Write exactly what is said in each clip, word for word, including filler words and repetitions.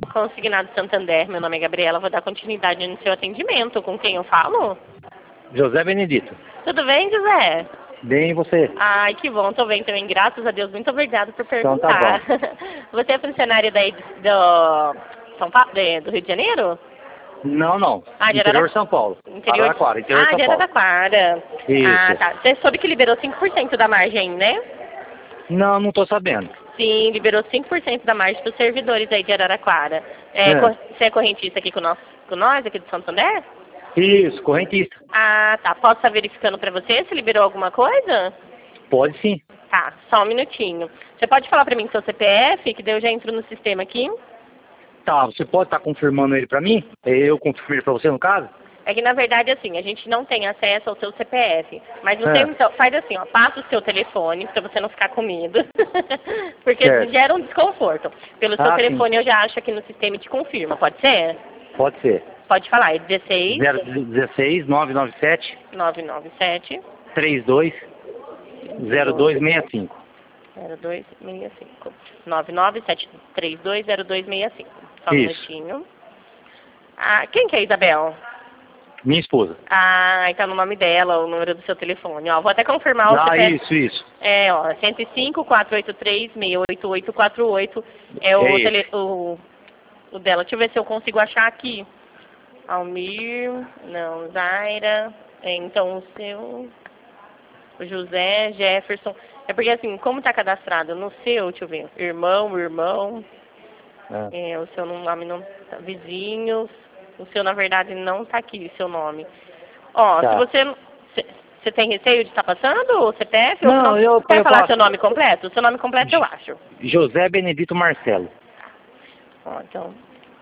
Consignado Santander, meu nome é Gabriela, vou dar continuidade no seu atendimento. Com quem eu falo? José Benedito. Tudo bem, José? Bem, e você? Ai, que bom, tô bem também, graças a Deus. Muito obrigada por Então tá perguntar. bom. Você é funcionário daí do, São Paulo, de- do Rio de Janeiro? Não, não. Ah, de Interior Arara- de São Paulo. Interior... Araraquara, interior Ah, de São de Paulo. Araraquara. Ah, Isso. tá. Você soube que liberou cinco por cento da margem, né? Não, não tô sabendo. Sim, liberou cinco por cento da margem para os servidores aí de Araraquara. É, É. cor- Você é correntista aqui com nós, com nós aqui do Santander? Isso, correntista. Ah, tá. Posso estar verificando para você se liberou alguma coisa? Pode sim. Tá, só um minutinho. Você pode falar para mim seu C P F, que daí eu já entro no sistema aqui? Tá, você pode estar confirmando ele pra mim? Eu confirmo ele pra você, no caso? É que na verdade assim, a gente não tem acesso ao seu C P F. Mas você É. então faz assim, ó, passa o seu telefone para você não ficar com medo. Porque Certo. gera um desconforto. Pelo seu Ah, telefone sim. eu já acho aqui no sistema e te confirma, pode ser? Pode ser. Pode falar, é dezesseis, zero dezesseis, nove nove sete, nove nove sete, trinta e dois, zero dois seis cinco. zero dois seis cinco. nove nove sete três dois zero dois seis cinco. Só um Isso. minutinho. Ah, quem que é Isabel? Minha esposa. Ah, aí tá no nome dela, o número do seu telefone. Ó, vou até confirmar o Ah, C P F. isso, isso. É, ó, cento e cinco, quatrocentos e oitenta e três, seis oito oito quatro oito. É o, É esse. tele, o, o dela. Deixa eu ver se eu consigo achar aqui. Almir, não, Zaira. É, então o seu, o José, Jefferson. É porque assim, como tá cadastrado no seu, deixa eu ver, irmão, irmão, É. é, o seu nome não tá, vizinhos, o seu na verdade não tá aqui, seu nome. Ó, Tá. se você, você tem receio de estar passando o C P F? Não, ou não, eu- quer eu falar posso. seu nome completo? O seu nome completo eu acho. José Benedito Marcelo. Ó, então,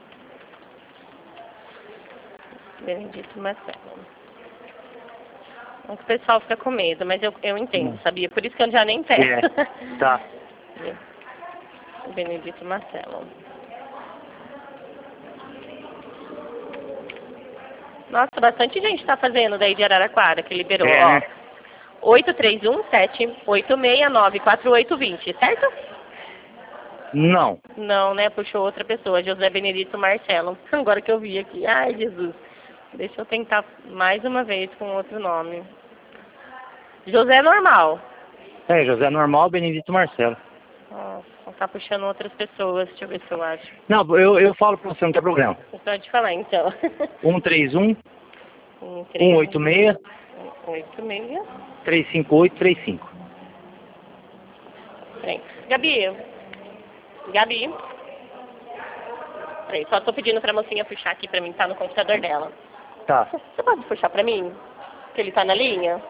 Benedito Marcelo. O pessoal fica com medo, mas eu, eu entendo, Hum. sabia? Por isso que eu já nem peço. É. Tá. Benedito Marcelo. Nossa, bastante gente está fazendo daí de Araraquara, que liberou, É, ó. né? oito três um sete oito seis nove quatro oito dois zero, certo? Não. Não, né? Puxou outra pessoa, José Benedito Marcelo. Agora que eu vi aqui. Ai, Jesus. Deixa eu tentar mais uma vez com outro nome. José normal. É, José normal, Benedito Marcelo. Nossa, tá puxando outras pessoas. Deixa eu ver se eu acho. Não, eu, eu falo pra você, não tem problema. Pode falar, então. um três um, um, um três, oito seis, oito, seis. três cinco oito, três cinco. Peraí. Gabi. Gabi. Peraí, só tô pedindo pra mocinha puxar aqui pra mim, tá no computador dela. Tá. Você pode puxar pra mim? Que ele tá na linha?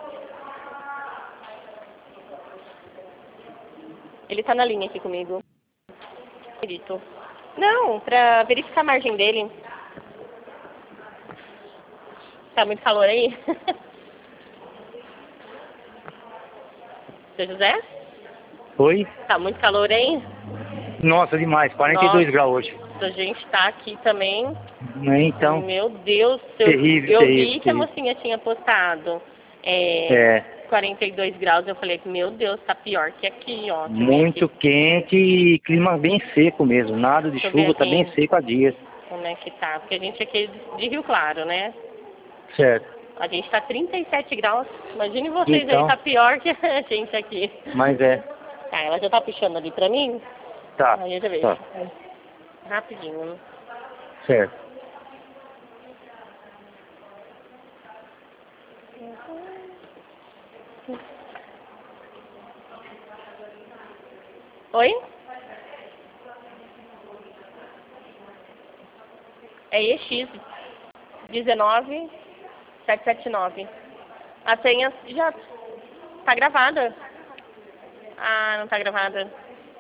Ele tá na linha aqui comigo. Perito. Não, pra verificar a margem dele. Tá muito calor aí? Seu José? Oi? Tá muito calor aí? Nossa, demais. quarenta e dois Nossa. graus hoje. A gente tá aqui também. Né, então, Meu Deus, eu, terrível, eu terrível, vi que a terrível. mocinha tinha postado é, É, quarenta e dois graus. Eu falei, meu Deus, tá pior que aqui, ó. Deixa eu ver muito aqui quente e clima bem seco mesmo. Nada de Deixa eu ver chuva, tá aqui. bem seco há dias. como é que tá. Porque a gente aqui é de de Rio Claro, né? Certo. A gente tá trinta e sete graus. Imagine vocês Então. aí, tá pior que a gente aqui. Mas é. Tá, ela já tá puxando ali pra mim? Tá. Aí eu já vejo. Tá. Rapidinho. Certo. Oi? É E X dezenove sete sete nove. A senha já tá gravada. Ah, não tá gravada.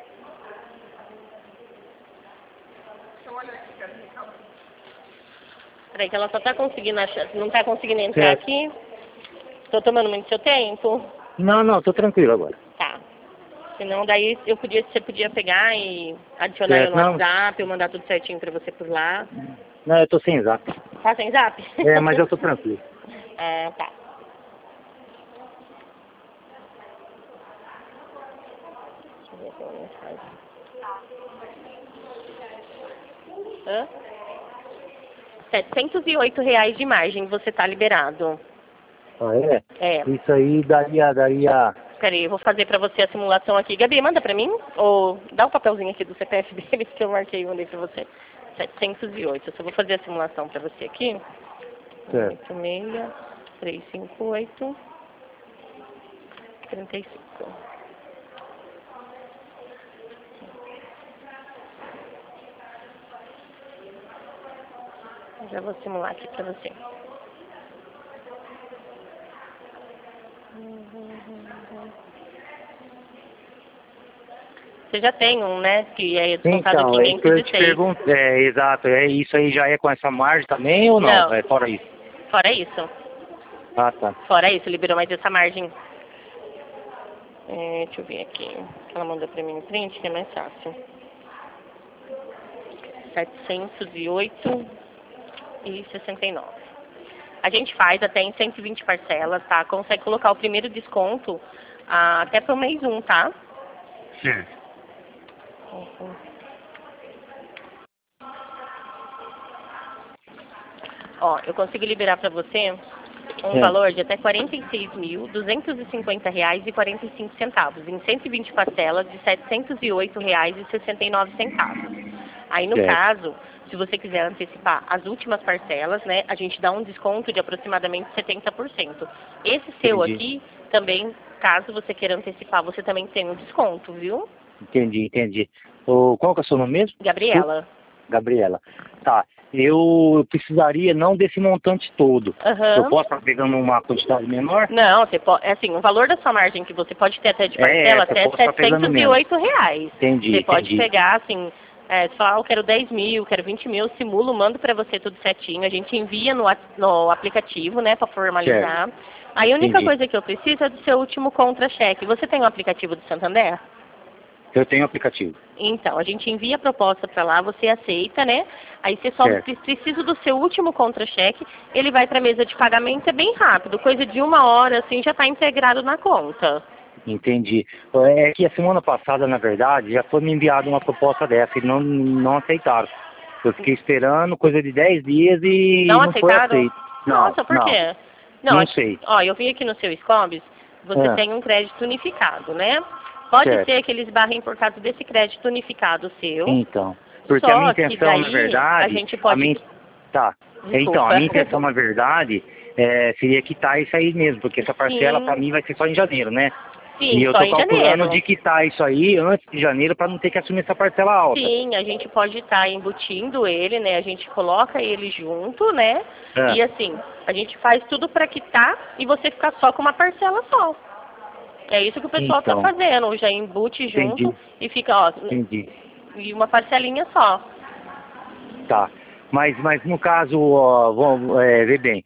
Peraí, que ela só tá conseguindo achar, não tá conseguindo entrar Certo. aqui. Tô tomando muito seu tempo. Não, não, tô tranquilo agora. Tá. Senão daí eu podia, você podia pegar e adicionar Certo, eu no não. WhatsApp, eu mandar tudo certinho pra você por lá. Não, eu tô sem zap. Tá sem zap? É, mas eu tô tranquilo. Ah, tá. Deixa eu ver se eu mensagem. Hã? setecentos e oito reais de margem, você tá liberado. Ah, é? É. Isso aí daria, daria... Peraí, eu vou fazer pra você a simulação aqui. Gabi, manda pra mim? Ou dá o papelzinho aqui do C P F deles que eu marquei e mandei pra você. setecentos e oito. Eu só vou fazer a simulação pra você aqui. Certo. oito seis, três cinco oito, trinta e cinco. Já vou simular aqui pra você. Você já tem um, né? Que é descontado Então, é isso que eu quinhentos e te seis. pergunto. É, exato. É, isso aí já é com essa margem também ou não? Não. É fora isso? Fora isso. Ah, tá. Fora isso, liberou mais essa margem. É, deixa eu ver aqui. Ela mandou pra mim um print, que é mais fácil. setecentos e oito e sessenta e nove. A gente faz até em cento e vinte parcelas, tá? Consegue colocar o primeiro desconto ah, até pro mês um, tá? Sim. Uhum. Ó, eu consigo liberar pra você um É. valor de até quarenta e seis mil, duzentos e cinquenta reais e quarenta e cinco centavos, em cento e vinte parcelas de setecentos e oito reais e sessenta e nove centavos. Aí, no Certo. caso, se você quiser antecipar as últimas parcelas, né, a gente dá um desconto de aproximadamente setenta por cento. Esse seu Entendi. aqui, também, caso você queira antecipar, você também tem um desconto, viu? Entendi, entendi. O, qual que é o seu nome mesmo? Gabriela. Gabriela. Tá. Eu precisaria não desse montante todo. Aham. Eu posso estar pegando uma quantidade menor? Não, você pode, é assim, o valor da sua margem que você pode ter até de É, parcela essa, até eu posso estar pegando setecentos e menos. oito reais. Entendi, Você pode entendi. pegar, assim, é, você fala, ah, eu quero dez mil, quero vinte mil, eu simulo, mando pra você tudo certinho. A gente envia no, a- no aplicativo, né, pra formalizar. Aí a única Entendi. coisa que eu preciso é do seu último contra-cheque. Você tem o aplicativo do Santander? Eu tenho aplicativo. Então, a gente envia a proposta para lá, você aceita, né? Aí você só Certo. pre- precisa do seu último contra-cheque, ele vai para a mesa de pagamento, é bem rápido, coisa de uma hora, assim, já está integrado na conta. Entendi. É que a semana passada, na verdade, já foi me enviada uma proposta dessa e não, não aceitaram. Eu fiquei esperando coisa de dez dias e Não não foi aceitaram? aceito. Não, Nossa, por não, quê? Não, não aqui- sei. ó, eu vi aqui no seu Scobis, você Ah, tem um crédito unificado, né? Pode certo. ser que eles barrem por causa desse crédito unificado seu, Então, porque a minha só que intenção, na daí a verdade, gente a pode... minha, tá. Então, a Desculpa. minha intenção, na verdade, é, seria quitar isso aí mesmo, porque essa parcela para Sim, mim vai ser só em janeiro, né? E sim, eu só tô em calculando de janeiro. quitar isso aí antes de janeiro para não ter que assumir essa parcela alta. Sim, a gente pode estar embutindo ele, né? A gente coloca ele junto, né? Ah, E assim, a gente faz tudo para quitar e você ficar só com uma parcela só. É isso que o pessoal tá então, fazendo, já embute junto entendi, e fica, ó, entendi. e uma parcelinha só. Tá. Mas, mas no caso, ó, vamos, é, vê bem,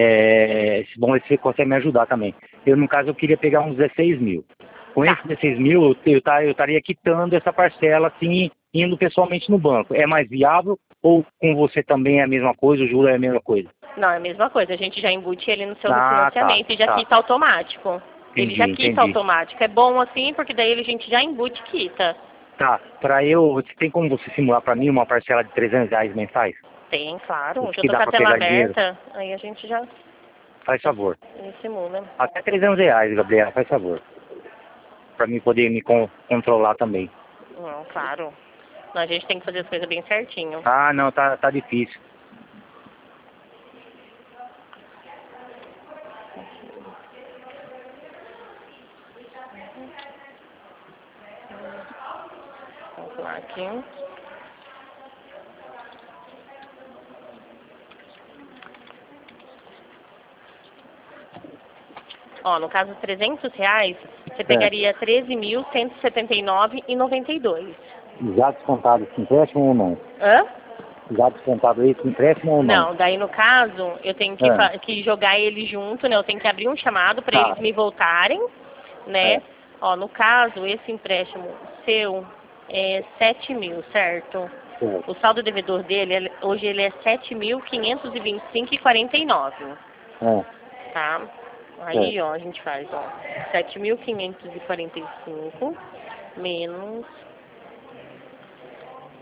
é, bom, você consegue me ajudar também. Eu, no caso, eu queria pegar uns dezesseis mil. Com Tá. esses dezesseis mil, eu, eu, tá- eu estaria quitando essa parcela, assim, indo pessoalmente no banco. É mais viável ou com você também é a mesma coisa, o juro é a mesma coisa? Não, é a mesma coisa, a gente já embute ele no seu Ah, tá, refinanciamento e já tá. quita automático. Ele já Entendi, quita entendi. automático. É bom assim, porque daí a gente já embute e quita. Tá, pra eu, você tem como você simular pra mim uma parcela de trezentos reais mensais? Tem, claro. O Já que tô dá com a pra tela pegar dinheiro? aberta, aí a gente já Faz favor. simula. Até trezentos reais, Gabriela, faz favor. Pra mim poder me con- controlar também. Não, claro. Não, a gente tem que fazer as coisas bem certinho. Ah, não, tá, tá difícil. Vamos lá aqui. Ó, no caso, trezentos reais, você pegaria treze mil cento e setenta e nove reais e noventa e dois centavos. Já descontado esse empréstimo ou não? Hã? Já descontado esse empréstimo ou não? Não, daí no caso, eu tenho que, Ah, fa- que jogar ele junto, né? Eu tenho que abrir um chamado para tá. eles me voltarem, né? É, Ó, no caso, esse empréstimo seu é sete mil, certo? certo. O saldo devedor dele, ele- hoje ele é sete mil quinhentos e vinte e cinco reais e quarenta e nove centavos, É, tá? Aí, ó, a gente faz, ó, sete mil quinhentos e quarenta e cinco menos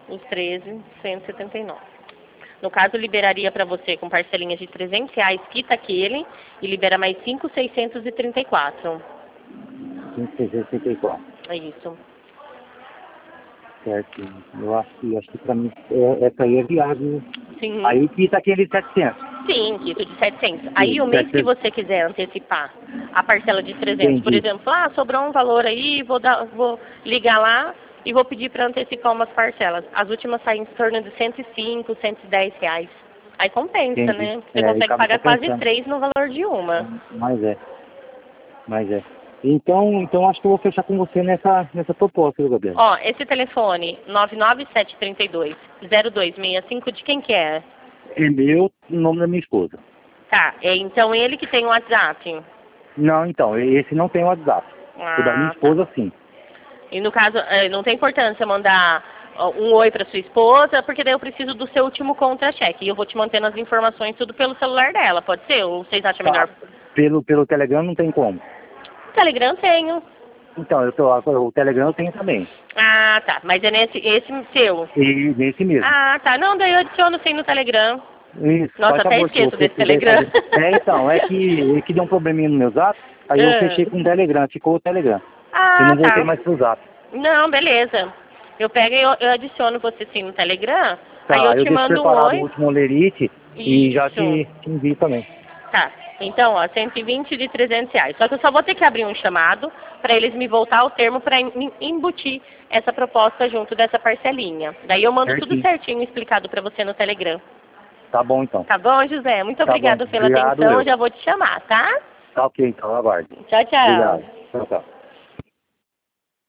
os treze, cento e setenta e nove. No caso, liberaria para você com parcelinhas de trezentos reais, quita aquele, e libera mais cinco mil seiscentos e trinta e quatro. cinco mil seiscentos e trinta e quatro. É isso. Certo. Eu acho que, eu acho que pra mim, é, essa aí é viável. Sim. Aí quita aquele de setecentos. Sim, quito de setecentos. Aí o mês que setecentos. você quiser antecipar a parcela de trezentos, por Entendi. exemplo, ah, sobrou um valor aí, vou, dar, vou ligar lá e vou pedir para antecipar umas parcelas. As últimas saem em torno de cento e cinco, cento e dez reais. Aí compensa, Entendi. né? Você É, aí consegue acaba pagar quase compensando. três no valor de uma. Mas é. Mas é. Então, então acho que eu vou fechar com você nessa, nessa proposta, viu, Gabriel? Ó, esse telefone, nove nove sete três dois, zero dois seis cinco, de quem que é? É meu, no nome da minha esposa. Tá, é então ele que tem o WhatsApp. Não, então, esse não tem WhatsApp. O da minha Ah, tá. esposa, sim. E no caso, eh, não tem importância mandar ó, um oi para sua esposa, porque daí eu preciso do seu último contra-cheque. E eu vou te mantendo as informações tudo pelo celular dela, pode ser? Ou vocês acham Tá. melhor? Pelo, pelo Telegram não tem como. Telegram tenho. Então, eu tô, o Telegram eu tenho também. Ah, tá. Mas é nesse esse seu. E nesse mesmo. Ah, tá. Não, daí eu adiciono sim no Telegram. Isso, Nossa, faz até favor, se esqueço você desse quiser Telegram. fazer. É, então, é que, é que deu um probleminha no meu zap, aí eu Ah. fechei com o Telegram, ficou o Telegram. Ah, E não voltei tá. mais pro zap. Não, beleza. Eu pego e eu, eu adiciono você sim no Telegram, aí Tá, eu eu te deixo mando um preparado o oi. último lerite e já Isso. te, te envio também. Tá. Então, ó, cento e vinte de trezentos reais. Só que eu só vou ter que abrir um chamado para eles me voltar ao termo para embutir essa proposta junto dessa parcelinha. Daí eu mando tudo Certinho. certinho explicado para você no Telegram. Tá bom, então. Tá bom, José? Muito Tá obrigada bom. pela Obrigado, atenção. eu. Já vou te chamar, tá? Tá ok, então, aguarde. Tchau, tchau. Obrigado. Tchau, tchau.